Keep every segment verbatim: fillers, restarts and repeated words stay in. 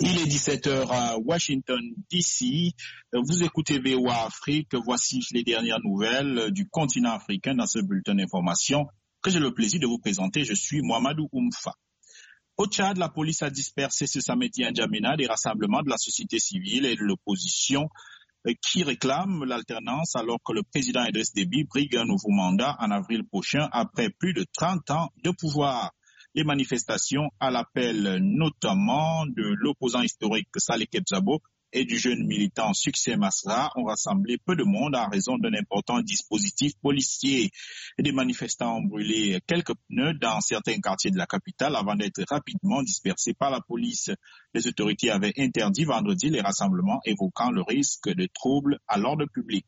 Il est dix-sept heures à Washington, D C. Vous écoutez V O A Afrique. Voici les dernières nouvelles du continent africain dans ce bulletin d'information que j'ai le plaisir de vous présenter. Je suis Mohamedou Oumfa. Au Tchad, la police a dispersé ce samedi à N'Djamena des rassemblements de la société civile et de l'opposition qui réclament l'alternance alors que le président Idriss Déby brigue un nouveau mandat en avril prochain après plus de trente ans de pouvoir. Les manifestations à l'appel notamment de l'opposant historique Saleh Kebzabo et du jeune militant Succès Masra ont rassemblé peu de monde en raison d'un important dispositif policier. Des manifestants ont brûlé quelques pneus dans certains quartiers de la capitale avant d'être rapidement dispersés par la police. Les autorités avaient interdit vendredi les rassemblements évoquant le risque de troubles à l'ordre public.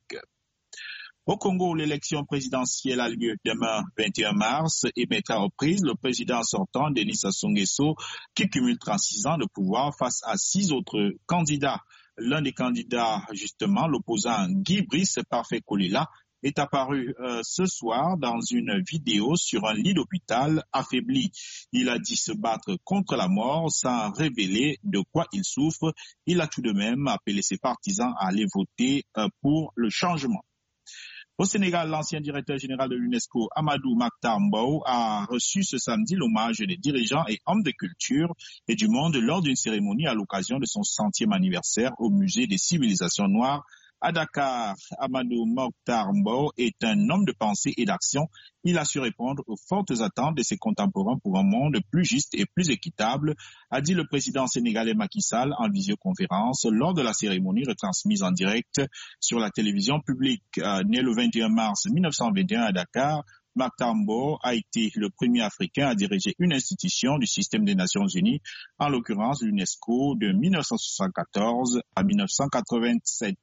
Au Congo, l'élection présidentielle a lieu demain vingt et un mars et mettra aux prises le président sortant Denis Sassou Nguesso qui cumule trente-six ans de pouvoir face à six autres candidats. L'un des candidats, justement, l'opposant Guy Brice Parfait Kolila, est apparu euh, ce soir dans une vidéo sur un lit d'hôpital affaibli. Il a dit se battre contre la mort sans révéler de quoi il souffre. Il a tout de même appelé ses partisans à aller voter euh, pour le changement. Au Sénégal, l'ancien directeur général de l'UNESCO, Amadou Makhtar Mbow, a reçu ce samedi l'hommage des dirigeants et hommes de culture et du monde lors d'une cérémonie à l'occasion de son centième anniversaire au musée des civilisations noires à Dakar. Amadou Makhtar Mbow est un homme de pensée et d'action. Il a su répondre aux fortes attentes de ses contemporains pour un monde plus juste et plus équitable, a dit le président sénégalais Macky Sall en visioconférence lors de la cérémonie retransmise en direct sur la télévision publique. Euh, né le vingt et un mars mille neuf cent vingt et un à Dakar, Makhtar Mbow a été le premier Africain à diriger une institution du système des Nations Unies, en l'occurrence l'UNESCO, de mille neuf cent soixante-quatorze à mille neuf cent quatre-vingt-sept.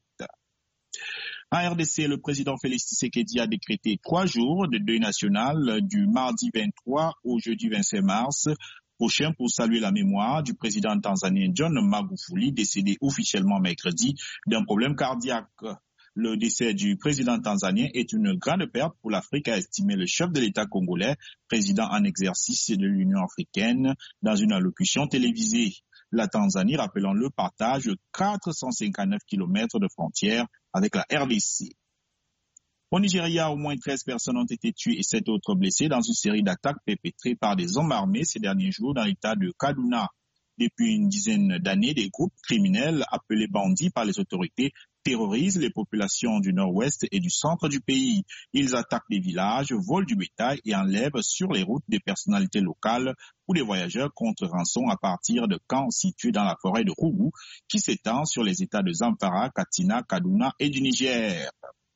En R D C, le président Félix Tshisekedi a décrété trois jours de deuil national du mardi vingt-trois au jeudi vingt-cinq mars prochain pour saluer la mémoire du président tanzanien John Magufuli, décédé officiellement mercredi d'un problème cardiaque. Le décès du président tanzanien est une grande perte pour l'Afrique, a estimé le chef de l'État congolais, président en exercice de l'Union africaine, dans une allocution télévisée. La Tanzanie, rappelons-le, partage quatre cent cinquante-neuf kilomètres de frontières avec la R D C. Au Nigeria, au moins treize personnes ont été tuées et sept autres blessées dans une série d'attaques perpétrées par des hommes armés ces derniers jours dans l'état de Kaduna. Depuis une dizaine d'années, des groupes criminels appelés bandits par les autorités terrorisent les populations du nord-ouest et du centre du pays. Ils attaquent des villages, volent du bétail et enlèvent sur les routes des personnalités locales ou des voyageurs contre rançon à partir de camps situés dans la forêt de Rougou qui s'étend sur les états de Zamfara, Katsina, Kaduna et du Niger.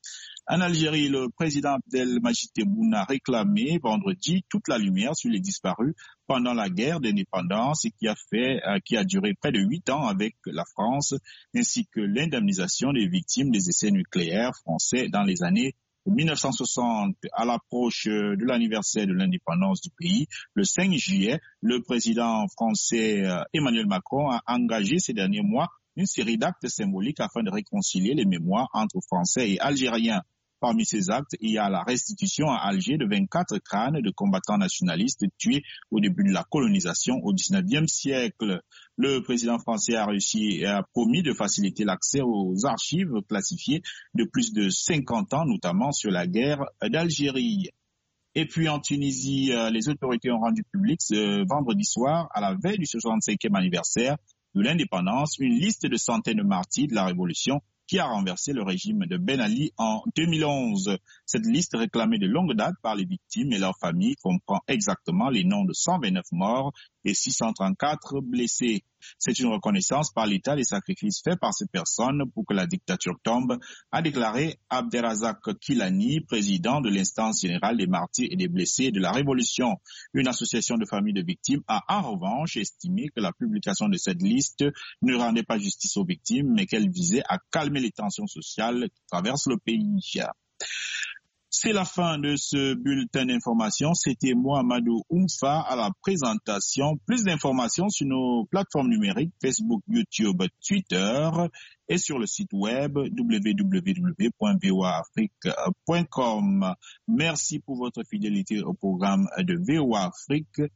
En Algérie, le président Abdelmadjid Tebboune a réclamé vendredi toute la lumière sur les disparus pendant la guerre d'indépendance qui a fait, euh, qui a duré près de huit ans avec la France, ainsi que l'indemnisation des victimes des essais nucléaires français dans les années mille neuf cent soixante. À l'approche de l'anniversaire de l'indépendance du pays, le cinq juillet, le président français euh, Emmanuel Macron a engagé ces derniers mois une série d'actes symboliques afin de réconcilier les mémoires entre Français et Algériens. Parmi ces actes, il y a la restitution à Alger de vingt-quatre crânes de combattants nationalistes tués au début de la colonisation au dix-neuvième siècle. Le président français a réussi et a promis de faciliter l'accès aux archives classifiées de plus de cinquante ans, notamment sur la guerre d'Algérie. Et puis en Tunisie, les autorités ont rendu public ce vendredi soir, à la veille du soixante-cinquième anniversaire de l'indépendance, une liste de centaines de martyrs de la Révolution qui a renversé le régime de Ben Ali en deux mille onze. Cette liste réclamée de longue date par les victimes et leurs familles comprend exactement les noms de cent vingt-neuf morts et six cent trente-quatre blessés. C'est une reconnaissance par l'État des sacrifices faits par ces personnes pour que la dictature tombe, a déclaré Abderrazak Kilani, président de l'instance générale des martyrs et des blessés de la Révolution. Une association de familles de victimes a en revanche estimé que la publication de cette liste ne rendait pas justice aux victimes, mais qu'elle visait à calmer les tensions sociales qui traversent le pays. C'est la fin de ce bulletin d'information. C'était Mohamedou Oumfa à la présentation. Plus d'informations sur nos plateformes numériques, Facebook, YouTube, Twitter et sur le site web w w w point v o a afrique point com. Merci pour votre fidélité au programme de V O A Afrique.